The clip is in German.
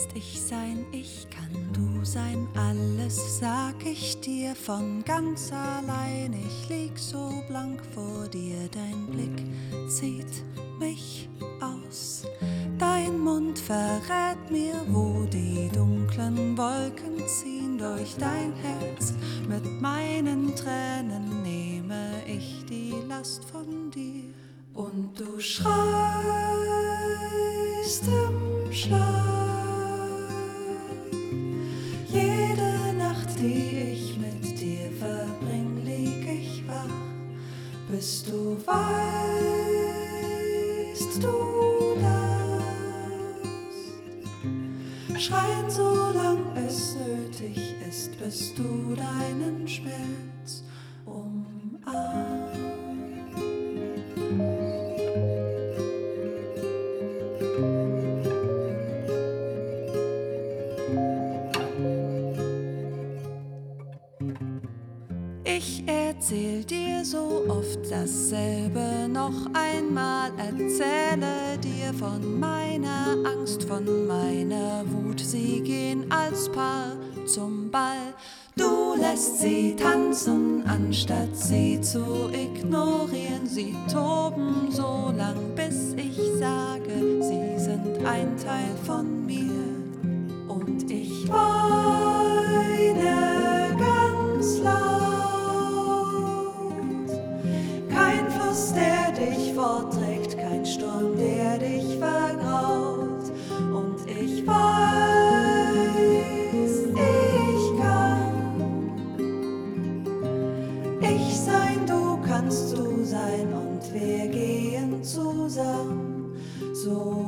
kannst ich sein, ich kann du sein, alles sag ich dir von ganz allein. Ich lieg so blank vor dir, dein Blick zieht mich aus. Dein Mund verrät mir, wo die dunklen Wolken ziehen. Durch dein Herz mit meinen Tränen nehme ich die Last von dir. Und du schreist im Schlaf. Jede Nacht, die ich mit dir verbring, lieg ich wach, bis du weißt, du darfst schreien, solang es nötig ist, bis du deinen Schmerz umarmst. Ich erzähl dir so oft dasselbe noch einmal, erzähle dir von meiner Angst, von meiner Wut. Sie gehen als Paar zum Ball, du lässt sie tanzen, anstatt sie zu ignorieren. Sie toben so lang, bis ich sage, sie sind ein Teil von mir. Und ich weine ganz laut. Kein Fluss, der dich fortträgt, kein Sturm, der dich vergraut. Und ich weiß, ich kann ich sein, du kannst du sein, und wir gehen zusammen so